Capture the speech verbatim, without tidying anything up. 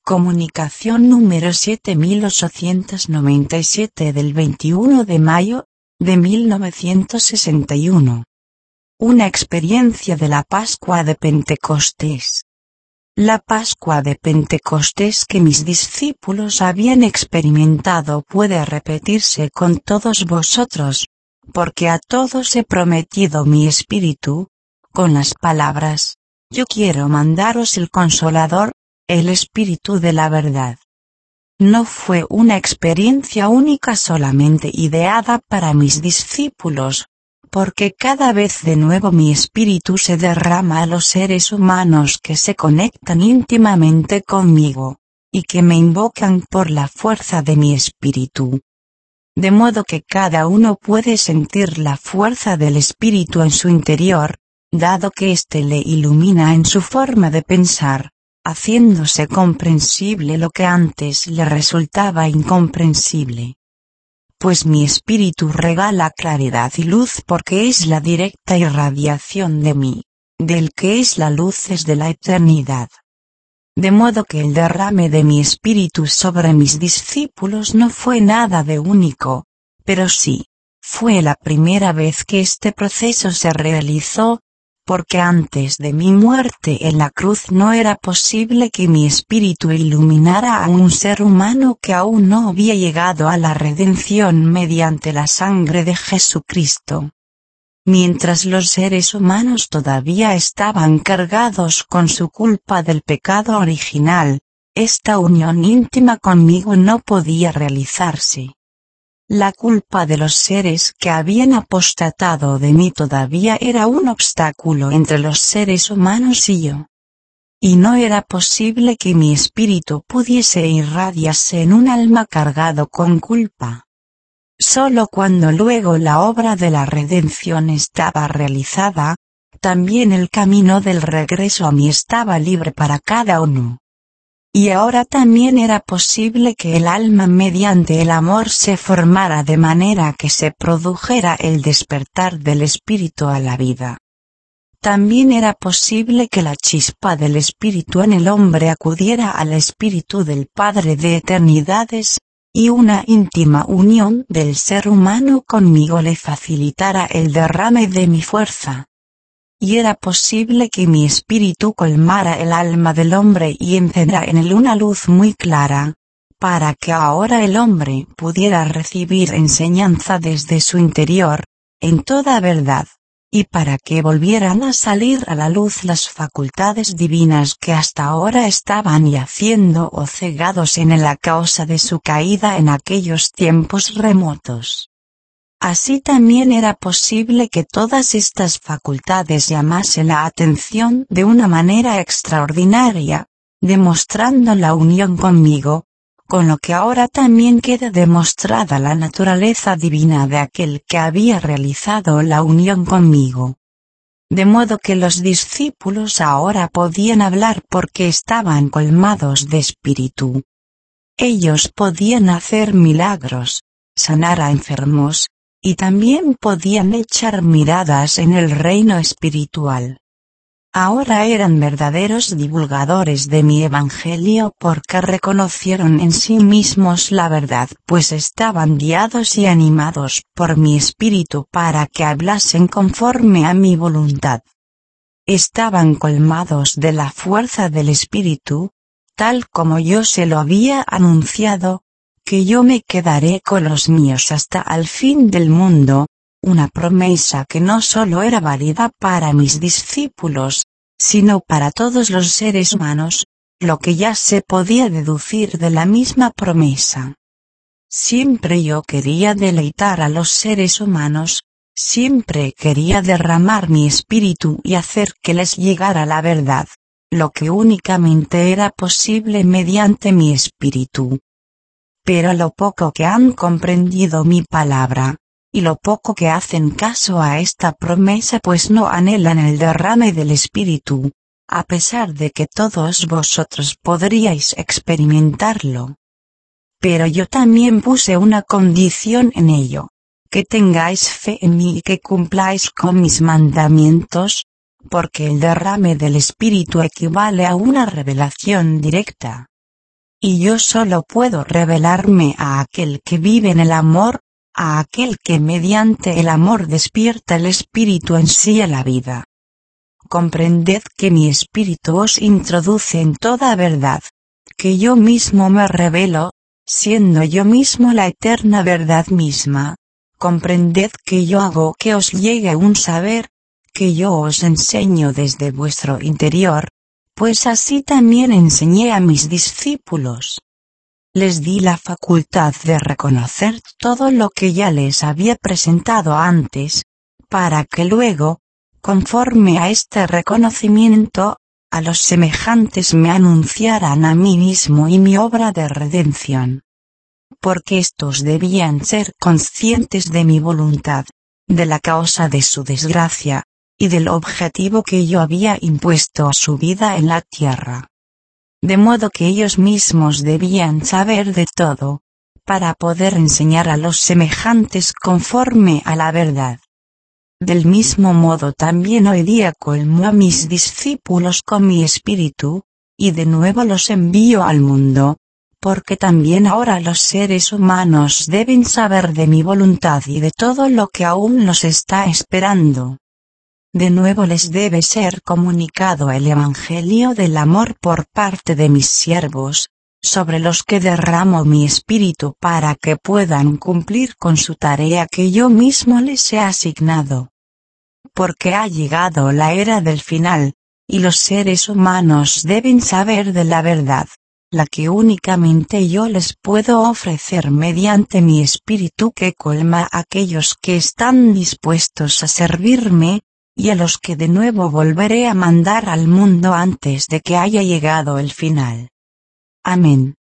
Comunicación número siete mil ochocientos noventa y siete del veintiuno de mayo, de mil novecientos sesenta y uno. Una experiencia de la Pascua de Pentecostés. La Pascua de Pentecostés que mis discípulos habían experimentado puede repetirse con todos vosotros, porque a todos he prometido mi espíritu, con las palabras: yo quiero mandaros el Consolador, el Espíritu de la verdad. No fue una experiencia única solamente ideada para mis discípulos, porque cada vez de nuevo mi espíritu se derrama a los seres humanos que se conectan íntimamente conmigo, y que me invocan por la fuerza de mi espíritu. De modo que cada uno puede sentir la fuerza del espíritu en su interior, dado que éste le ilumina en su forma de pensar, haciéndose comprensible lo que antes le resultaba incomprensible. Pues mi espíritu regala claridad y luz porque es la directa irradiación de mí, del que es la luz desde la eternidad. De modo que el derrame de mi espíritu sobre mis discípulos no fue nada de único, pero sí, fue la primera vez que este proceso se realizó, porque antes de mi muerte en la cruz no era posible que mi espíritu iluminara a un ser humano que aún no había llegado a la redención mediante la sangre de Jesucristo. Mientras los seres humanos todavía estaban cargados con su culpa del pecado original, esta unión íntima conmigo no podía realizarse. La culpa de los seres que habían apostatado de mí todavía era un obstáculo entre los seres humanos y yo. Y no era posible que mi espíritu pudiese irradiarse en un alma cargado con culpa. Solo cuando luego la obra de la redención estaba realizada, también el camino del regreso a mí estaba libre para cada uno. Y ahora también era posible que el alma mediante el amor se formara de manera que se produjera el despertar del espíritu a la vida. También era posible que la chispa del espíritu en el hombre acudiera al espíritu del Padre de eternidades, y una íntima unión del ser humano conmigo le facilitara el derrame de mi fuerza. Y era posible que mi espíritu colmara el alma del hombre y encendiera en él una luz muy clara, para que ahora el hombre pudiera recibir enseñanza desde su interior, en toda verdad, y para que volvieran a salir a la luz las facultades divinas que hasta ahora estaban yaciendo o cegados en él a causa de su caída en aquellos tiempos remotos. Así también era posible que todas estas facultades llamasen la atención de una manera extraordinaria, demostrando la unión conmigo, con lo que ahora también queda demostrada la naturaleza divina de aquel que había realizado la unión conmigo. De modo que los discípulos ahora podían hablar porque estaban colmados de espíritu. Ellos podían hacer milagros, sanar a enfermos, y también podían echar miradas en el reino espiritual. Ahora eran verdaderos divulgadores de mi evangelio porque reconocieron en sí mismos la verdad, pues estaban guiados y animados por mi espíritu para que hablasen conforme a mi voluntad. Estaban colmados de la fuerza del espíritu, tal como yo se lo había anunciado, que yo me quedaré con los míos hasta el fin del mundo, una promesa que no solo era válida para mis discípulos, sino para todos los seres humanos, lo que ya se podía deducir de la misma promesa. Siempre yo quería deleitar a los seres humanos, siempre quería derramar mi espíritu y hacer que les llegara la verdad, lo que únicamente era posible mediante mi espíritu. Pero lo poco que han comprendido mi palabra, y lo poco que hacen caso a esta promesa pues no anhelan el derrame del espíritu, a pesar de que todos vosotros podríais experimentarlo. Pero yo también puse una condición en ello, que tengáis fe en mí y que cumpláis con mis mandamientos, porque el derrame del espíritu equivale a una revelación directa. y yo solo puedo revelarme a aquel que vive en el amor, a aquel que mediante el amor despierta el espíritu en sí a la vida. Comprended que mi espíritu os introduce en toda verdad, que yo mismo me revelo, siendo yo mismo la eterna verdad misma. Comprended que yo hago que os llegue un saber, que yo os enseño desde vuestro interior, pues así también enseñé a mis discípulos. Les di la facultad de reconocer todo lo que ya les había presentado antes, para que luego, conforme a este reconocimiento, a los semejantes me anunciaran a mí mismo y mi obra de redención. Porque éstos debían ser conscientes de mi voluntad, de la causa de su desgracia, y del objetivo que yo había impuesto a su vida en la tierra. De modo que ellos mismos debían saber de todo, para poder enseñar a los semejantes conforme a la verdad. Del mismo modo también hoy día colmo a mis discípulos con mi espíritu, y de nuevo los envío al mundo, porque también ahora los seres humanos deben saber de mi voluntad y de todo lo que aún los está esperando. De nuevo les debe ser comunicado el Evangelio del amor por parte de mis siervos, sobre los que derramo mi espíritu para que puedan cumplir con su tarea que yo mismo les he asignado. Porque ha llegado la era del final, y los seres humanos deben saber de la verdad, la que únicamente yo les puedo ofrecer mediante mi espíritu que colma a aquellos que están dispuestos a servirme, y a los que de nuevo volveré a mandar al mundo antes de que haya llegado el final. Amén.